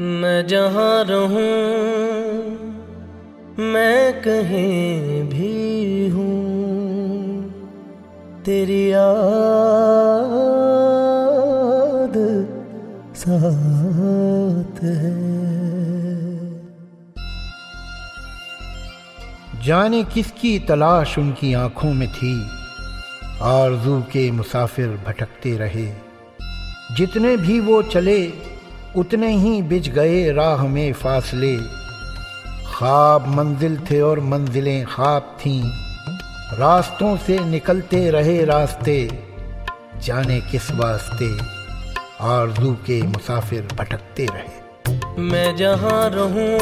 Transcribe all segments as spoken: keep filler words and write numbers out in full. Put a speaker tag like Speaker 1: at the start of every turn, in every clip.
Speaker 1: मैं जहाँ रहूं मैं कहीं भी हूँ, तेरी याद साथ है।
Speaker 2: जाने किसकी तलाश उनकी आंखों में थी, आरज़ू के मुसाफिर भटकते रहे। जितने भी वो चले उतने ही बिछ गए राह में फासले। ख्वाब मंजिल थे और मंजिलें ख्वाब थीं, रास्तों से निकलते रहे रास्ते। जाने किस वास्ते आरज़ू के मुसाफिर भटकते रहे।
Speaker 1: मैं जहाँ रहूं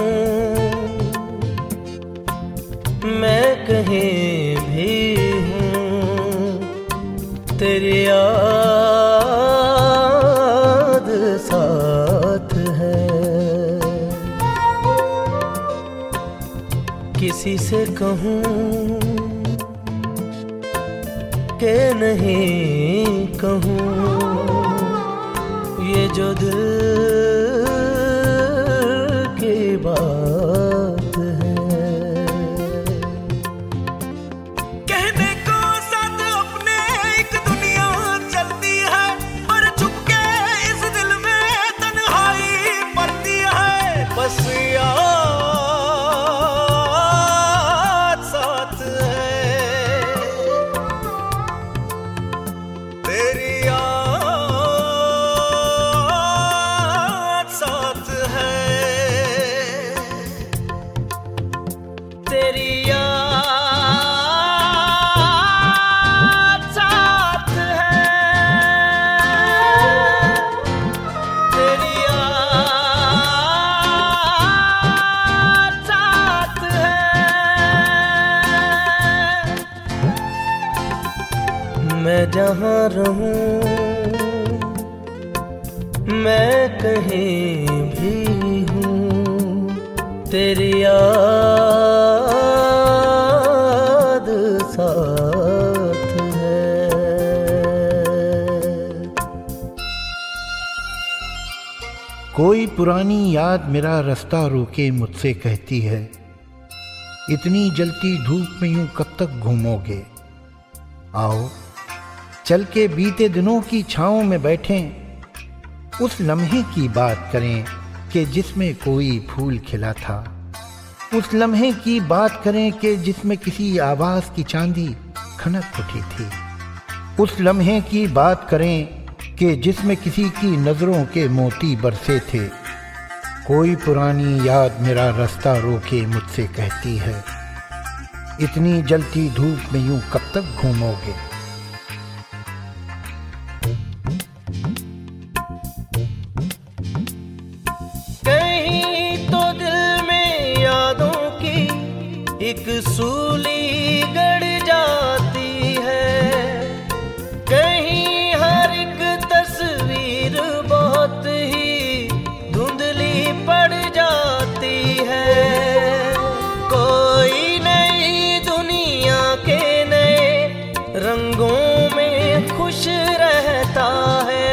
Speaker 1: मैं कहीं भी हूँ, तेरी याद साथ है। किसी से कहूँ के नहीं कहूँ, ये जो दिल की बात है।
Speaker 3: कहने को साथ अपने एक दुनिया चलती है, पर चुपके इस दिल में तन्हाई पड़ती है। बस याद साथ है, तेरी याद साथ है,
Speaker 1: तेरी याद साथ है, तेरी याद साथ है। मैं जहाँ रहूं मैं कहीं भी हूँ, तेरी याद साथ है।
Speaker 2: कोई पुरानी याद मेरा रास्ता रोके मुझसे कहती है, इतनी जलती धूप में यूं कब तक घूमोगे। आओ चल के बीते दिनों की छांव में बैठें, उस लम्हे की बात करें कि जिसमें कोई फूल खिला था। उस लम्हे की बात करें कि जिसमें किसी आवाज की चांदी खनक उठी थी। उस लम्हे की बात करें कि जिसमें किसी की नजरों के मोती बरसे थे। कोई पुरानी याद मेरा रास्ता रोके मुझसे कहती है, इतनी जलती धूप में यूं कब तक घूमोगे।
Speaker 1: कहीं तो दिल में यादों की एक सूली गड़ जाती है, कहीं हर एक तस्वीर बहुत ही धुंधली पड़ जाती है। कोई नई दुनिया के नए रंगों में खुश रहता है,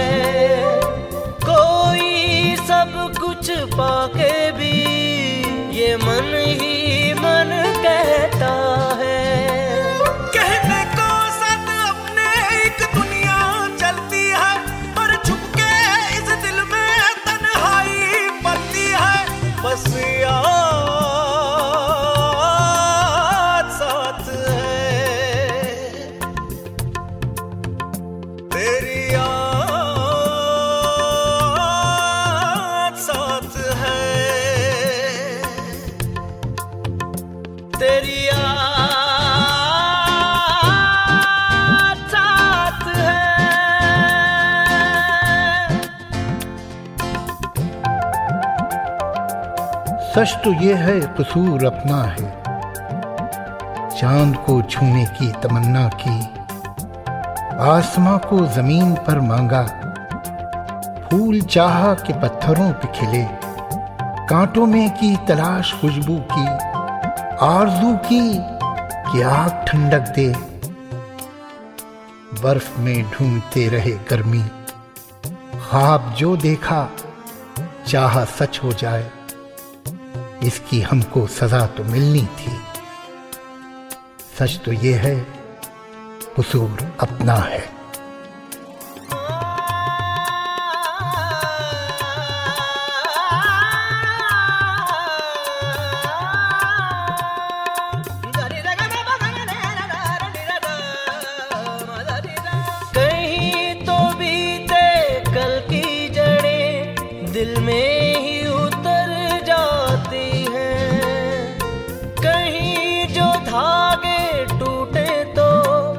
Speaker 1: कोई सब कुछ पाके भी ये मन ही मन कहता है।
Speaker 3: कहने को साथ अपने एक दुनिया चलती है, पर छुपके इस दिल में तन्हाई पड़ती है। बस याद साथ है, तेरी याद साथ है,
Speaker 1: तेरी याद साथ है।
Speaker 2: सच तो ये है कसूर अपना है, चांद को छूने की तमन्ना की। आसमां को जमीन पर मांगा, फूल चाहा कि पत्थरों पे खिले। कांटों में की तलाश खुशबू की, आरज़ू की कि आग ठंडक दे। बर्फ में ढूंढते रहे गर्मी, ख्वाब जो देखा चाहा सच हो जाए, इसकी हमको सजा तो मिलनी थी। सच तो ये है, कसूर अपना है।
Speaker 1: कहीं तो बीते कल की जड़ें दिल में ही उतर जाती हैं, कहीं जो धागे टूटे तो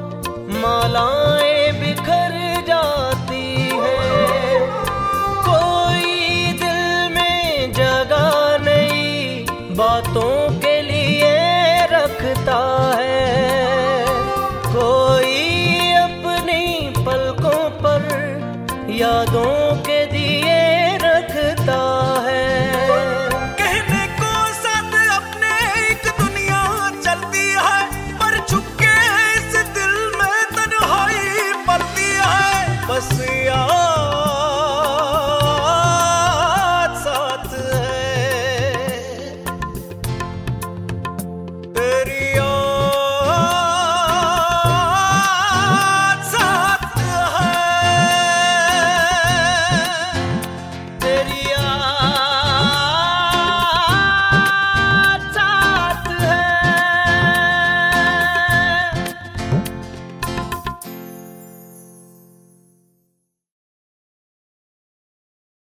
Speaker 1: मालाएं बिखर जाती हैं। कोई दिल में जगह नहीं बातों के लिए रखता है, कोई अपनी पलकों पर यादों